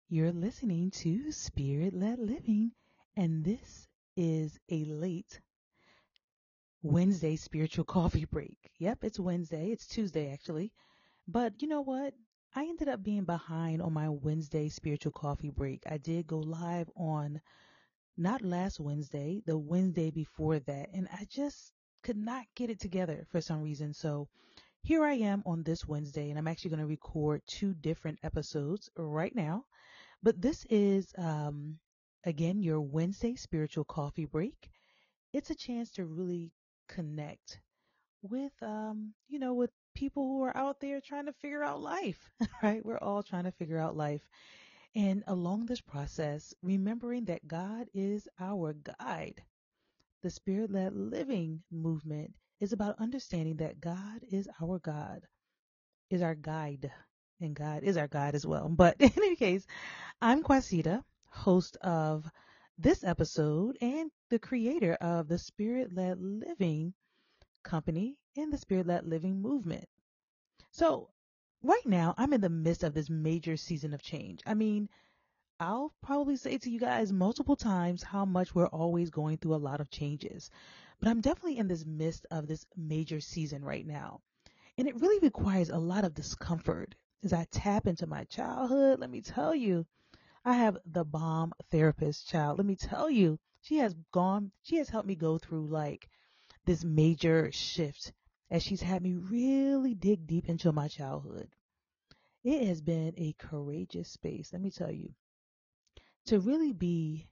You're listening to Spirit Led Living, and this is a late Wednesday spiritual coffee break. Yep, it's Wednesday. It's Tuesday, actually. But you know what? I ended up being behind on my Wednesday spiritual coffee break. I did go live on not last Wednesday, the Wednesday before that, and I just could not get it together for some reason. So here I am on this Wednesday, and I'm actually going to record two different episodes right now. But this is, again, your Wednesday spiritual coffee break. It's a chance to really connect with, with people who are out there trying to figure out life, right? We're all trying to figure out life. And along this process, remembering that God is our guide. The Spirit led living movement is about understanding that God is our God, is our guide, and God is our guide as well. But in any case, I'm Quasita, host of this episode and the creator of the Spirit Led Living Company and the Spirit Led Living Movement. So, right now, I'm in the midst of this major season of change. I mean, I'll probably say to you guys multiple times how much we're always going through a lot of changes. But I'm definitely in this midst of this major season right now. And it really requires a lot of discomfort as I tap into my childhood. Let me tell you, I have the bomb therapist, child. Let me tell you, she has helped me go through like this major shift as she's had me really dig deep into my childhood. It has been a courageous space, let me tell you, to really be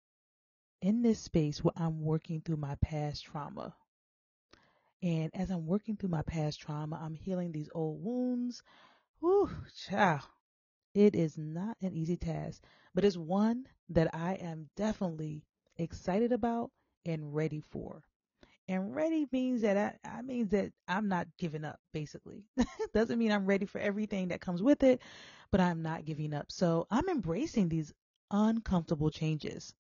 in this space where I'm working through my past trauma. And as I'm working through my past trauma, I'm healing these old wounds. Whew, child. It is not an easy task, but it's one that I am definitely excited about and ready for. And ready means that I means that I'm not giving up, basically. Doesn't mean I'm ready for everything that comes with it, but I'm not giving up. So I'm embracing these uncomfortable changes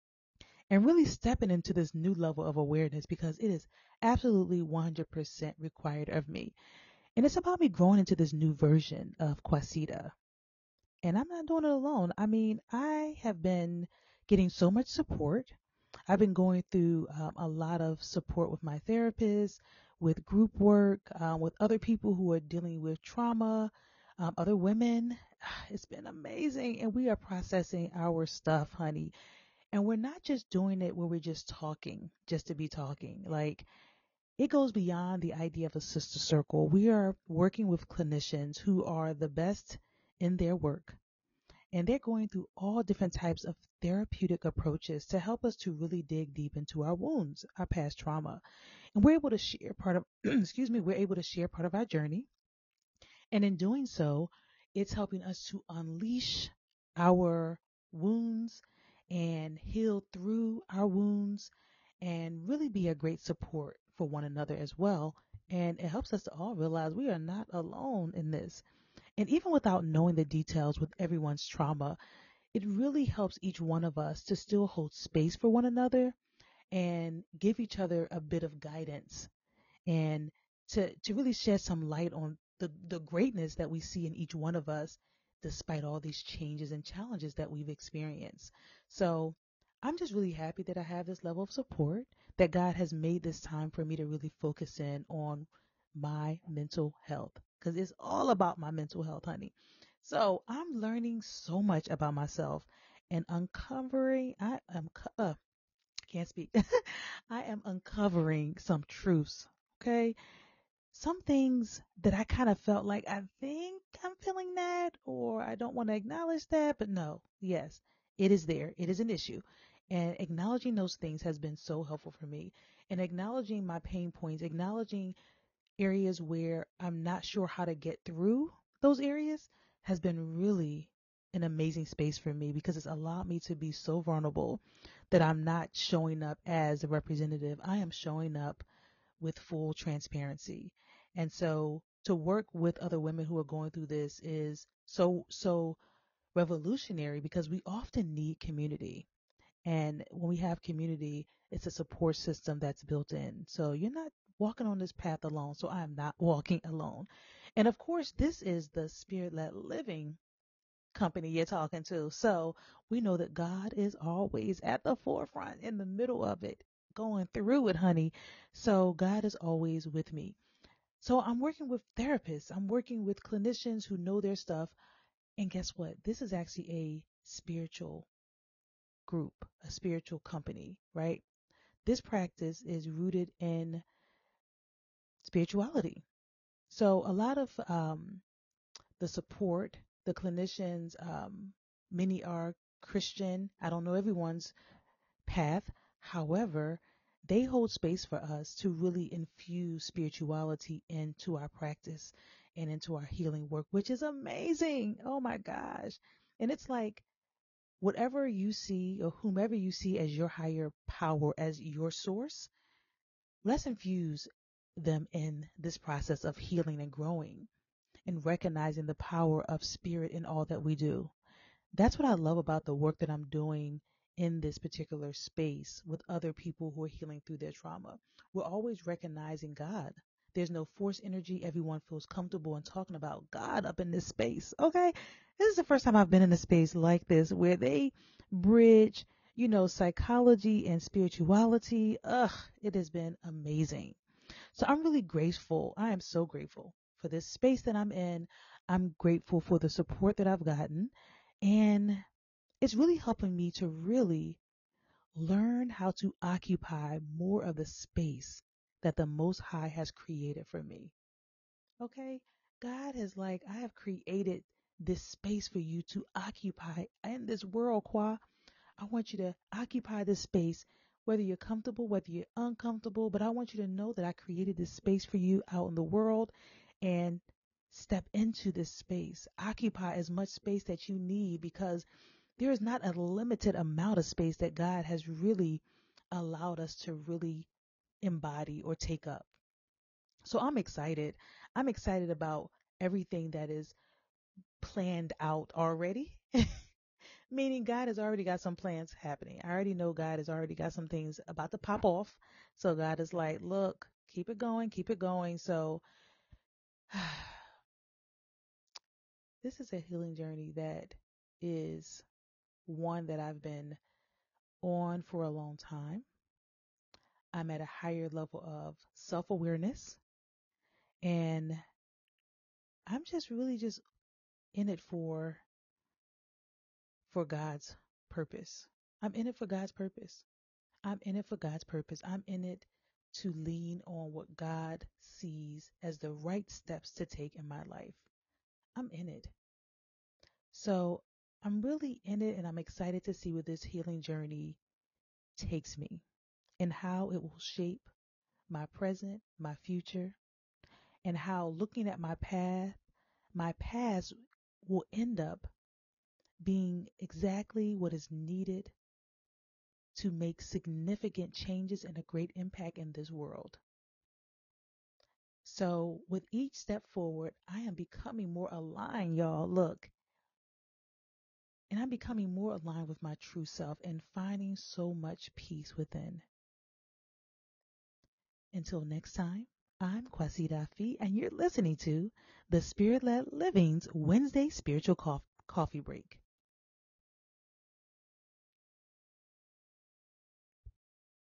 and really stepping into this new level of awareness because it is absolutely 100% required of me. And it's about me growing into this new version of Quasita. And I'm not doing it alone. I mean, I have been getting so much support. I've been going through a lot of support with my therapist, with group work, with other people who are dealing with trauma, other women. It's been amazing. And we are processing our stuff, honey. And we're not just doing it where we're just talking, just to be talking. Like, it goes beyond the idea of a sister circle. We are working with clinicians who are the best in their work, and they're going through all different types of therapeutic approaches to help us to really dig deep into our wounds, our past trauma. And we're able to share part of, excuse me, we're able to share part of our journey. And in doing so, it's helping us to unleash our wounds and heal through our wounds and really be a great support for one another as well. And it helps us to all realize we are not alone in this. And even without knowing the details with everyone's trauma, it really helps each one of us to still hold space for one another and give each other a bit of guidance and to really shed some light on the greatness that we see in each one of us despite all these changes and challenges that we've experienced. So I'm just really happy that I have this level of support, that God has made this time for me to really focus in on my mental health because it's all about my mental health, honey. So I'm learning so much about myself and uncovering, can't speak. I am uncovering some truths. Okay. Some things that I kind of felt like I think I'm feeling that, or I don't want to acknowledge that, but no, yes, it is there. It is an issue. And acknowledging those things has been so helpful for me. And acknowledging my pain points, acknowledging areas where I'm not sure how to get through those areas has been really an amazing space for me because it's allowed me to be so vulnerable that I'm not showing up as a representative. I am showing up with full transparency. And so to work with other women who are going through this is so revolutionary because we often need community. And when we have community, it's a support system that's built in. So you're not walking on this path alone. So I am not walking alone. And of course, this is the spirit led living company you're talking to. So we know that God is always at the forefront, in the middle of it, going through it, honey. So God is always with me. So I'm working with therapists, I'm working with clinicians who know their stuff. And guess what? This is actually a spiritual group, a spiritual company, right? This practice is rooted in spirituality. So a lot of the support, the clinicians, many are Christian. I don't know everyone's path. However, they hold space for us to really infuse spirituality into our practice and into our healing work, which is amazing. Oh my gosh. And it's like whatever you see or whomever you see as your higher power, as your source, let's infuse them in this process of healing and growing and recognizing the power of spirit in all that we do. That's what I love about the work that I'm doing in this particular space with other people who are healing through their trauma. We're always recognizing God. There's no force energy. Everyone feels comfortable in talking about God up in this space. Okay. This is the first time I've been in a space like this where they bridge, psychology and spirituality. Ugh, it has been amazing. So I'm really grateful. I am so grateful for this space that I'm in. I'm grateful for the support that I've gotten. And it's really helping me to really learn how to occupy more of the space that the Most High has created for me. Okay? God is like, I have created this space for you to occupy in this world, Qua. I want you to occupy this space, whether you're comfortable, whether you're uncomfortable, but I want you to know that I created this space for you out in the world and step into this space. Occupy as much space that you need because there is not a limited amount of space that God has really allowed us to really embody or take up. So I'm excited. I'm excited about everything that is planned out already. Meaning God has already got some plans happening. I already know God has already got some things about to pop off. So God is like, look, keep it going, keep it going. So this is a healing journey that is one that I've been on for a long time. I'm at a higher level of self-awareness and I'm just really just in it for God's purpose. I'm in it for God's purpose. I'm in it for God's purpose. I'm in it to lean on what God sees as the right steps to take in my life. I'm in it. So I'm really in it and I'm excited to see where this healing journey takes me and how it will shape my present, my future, and how looking at my past will end up being exactly what is needed to make significant changes and a great impact in this world. So, with each step forward, I am becoming more aligned, y'all. Look, and I'm becoming more aligned with my true self and finding so much peace within. Until next time, I'm Kwasi Fee, and you're listening to the Spirit Led Living's Wednesday Spiritual Coffee Break.